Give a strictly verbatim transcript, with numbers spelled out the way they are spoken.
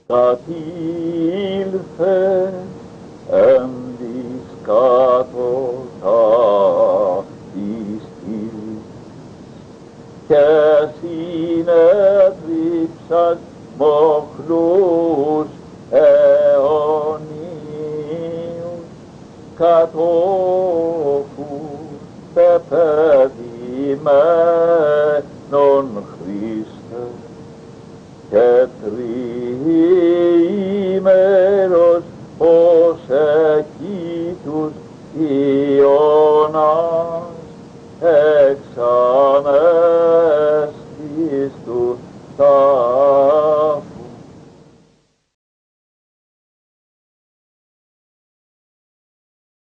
κατήλθε εν της κατωτά της γης και συνεδρίψαν μοχλούς αιωνίους κατόχους πεπαιδημένων Χριστέ και τριήμερος ως εκεί τους Ιωνάς εξανέ